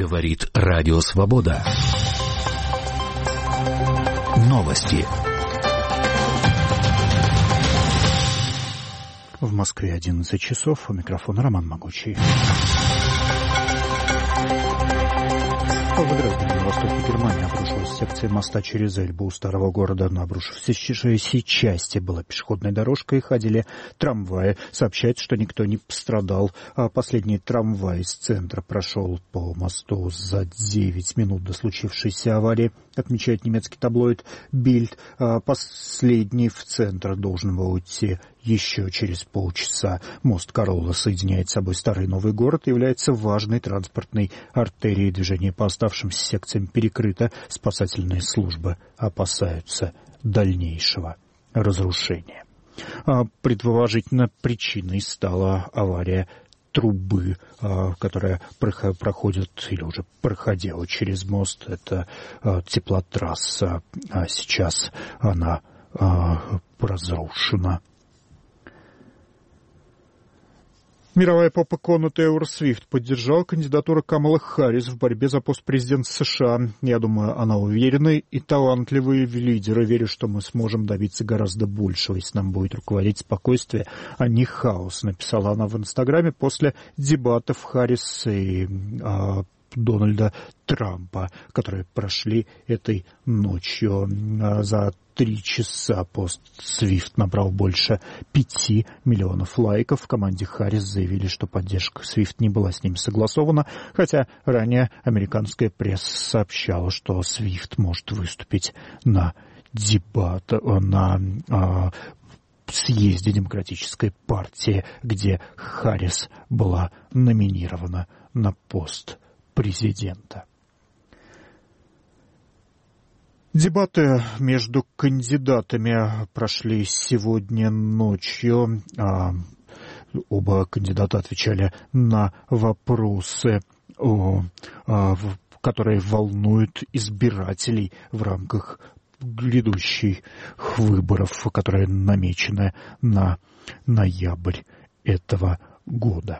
Говорит Радио Свобода. Новости. В Москве 11 часов. У микрофона Роман Могучий. В Дрездене, на востоке Германии, обрушилась секция моста через Эльбу у старого города. На обрушившейся части была пешеходная дорожка и ходили трамваи. Сообщается, что никто не пострадал. Последний трамвай из центра прошел по мосту за 9 минут до случившейся аварии, отмечает немецкий таблоид Bild. Последний в центр должен был уйти еще через полчаса. Мост Карола соединяет с собой старый и новый город и является важной транспортной артерией. Движение по оставшимся секциям перекрыто. Спасательные службы опасаются дальнейшего разрушения. Предположительно, причиной стала авария трубы, которая проходит или уже проходила через мост. Это теплотрасса, а сейчас она разрушена. Мировая поп-икона Тейлор Свифт поддержала кандидатуру Камалы Харрис в борьбе за пост президента США. Я думаю, она уверенный и талантливый лидер, и верю, что мы сможем добиться гораздо большего, если нам будет руководить спокойствие, а не хаос, написала она в Инстаграме после дебатов Харрис и Дональда Трампа, которые прошли этой ночью. За 3 часа пост Свифт набрал больше 5 миллионов лайков. В команде Харрис заявили, что поддержка Свифт не была с ними согласована, хотя ранее американская пресса сообщала, что Свифт может выступить на съезде Демократической партии, где Харрис была номинирована на пост президента. Дебаты между кандидатами прошли сегодня ночью. Оба кандидата отвечали на вопросы, которые волнуют избирателей в рамках грядущих выборов, которые намечены на ноябрь этого года.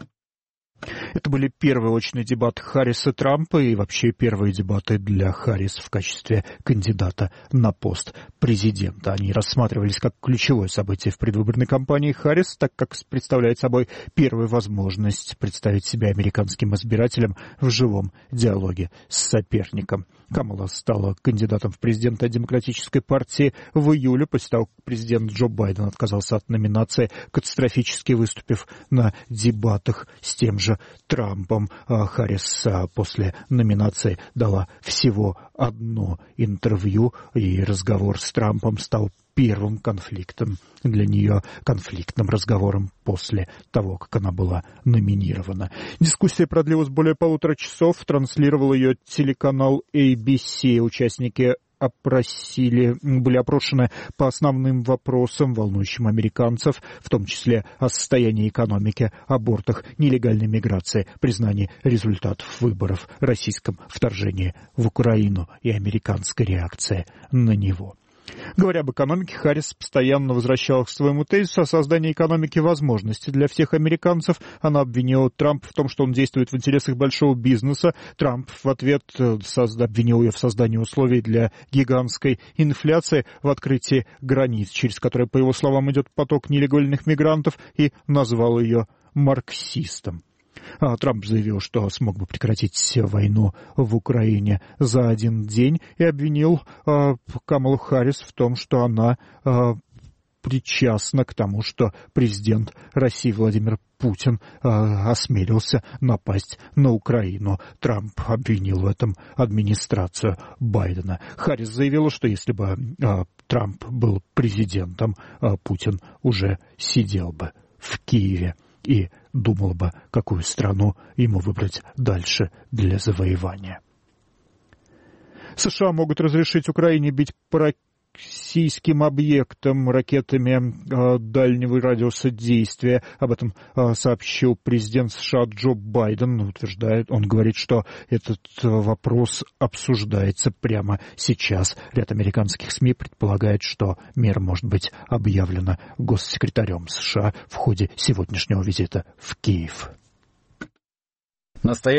Это были первые очные дебаты Харрис и Трампа и вообще первые дебаты для Харрис в качестве кандидата на пост президента. Они рассматривались как ключевое событие в предвыборной кампании Харрис, так как представляет собой первую возможность представить себя американским избирателям в живом диалоге с соперником. Камала стала кандидатом в президенты Демократической партии в июле, после того, как президент Джо Байден отказался от номинации, катастрофически выступив на дебатах с тем же Трампом. Харрис после номинации дала всего одно интервью, и разговор с Трампом стал первым конфликтом для нее, конфликтным разговором после того, как она была номинирована. Дискуссия продлилась более 1,5 часа, транслировал ее телеканал ABC. Участники были опрошены по основным вопросам, волнующим американцев, в том числе о состоянии экономики, абортах, нелегальной миграции, признании результатов выборов, российском вторжении в Украину и американской реакции на него. Говоря об экономике, Харрис постоянно возвращалась к своему тезису о создании экономики возможностей для всех американцев. Она обвинила Трампа в том, что он действует в интересах большого бизнеса. Трамп в ответ обвинил ее в создании условий для гигантской инфляции, в открытии границ, через которые, по его словам, идет поток нелегальных мигрантов, и назвал ее марксистом. Трамп заявил, что смог бы прекратить войну в Украине за один день, и обвинил Камалу Харрис в том, что она причастна к тому, что президент России Владимир Путин осмелился напасть на Украину. Трамп обвинил в этом администрацию Байдена. Харрис заявила, что если бы Трамп был президентом, Путин уже сидел бы в Киеве и думал бы, какую страну ему выбрать дальше для завоевания. США могут разрешить Украине бить по российским объектам ракетами дальнего радиуса действия. Об этом сообщил президент США Джо Байден. Он говорит, что этот вопрос обсуждается прямо сейчас. Ряд американских СМИ предполагает, что мера может быть объявлена госсекретарем США в ходе сегодняшнего визита в Киев.